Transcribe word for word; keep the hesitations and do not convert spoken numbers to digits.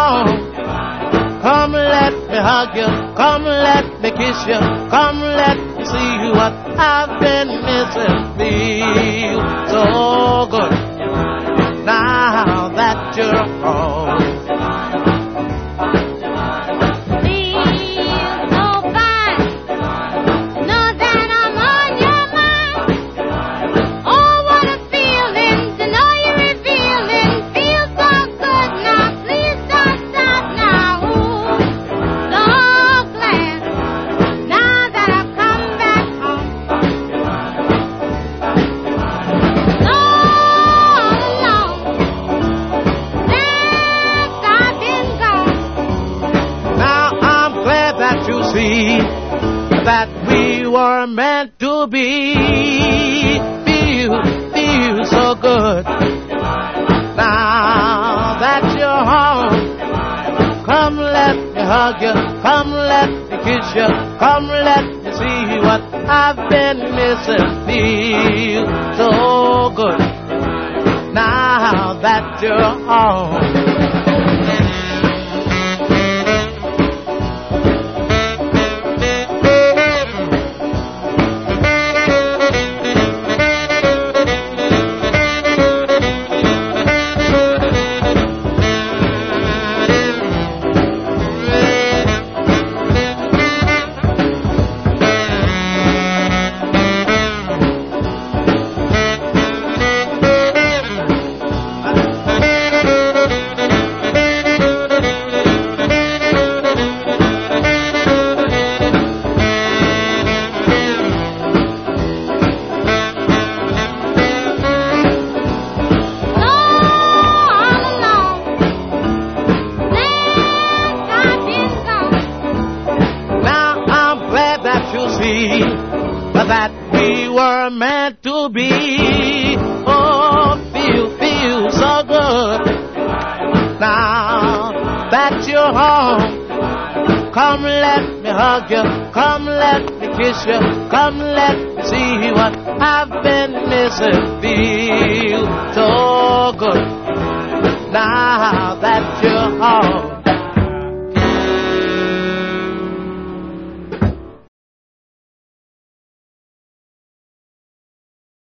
home. Come let me hug you, come let me kiss you, come let me see what I've been missing. Feel so good now that you're home. That we were meant to be. Feel, feel so good now that you're home. Come let me hug you, come let me kiss you, come let me see what I've been missing. Feel so good now that you're home. That we were meant to be. Oh, feel, feel so good now that you're home. Come let me hug you, come let me kiss you, come let me see what I've been missing. Feel so good now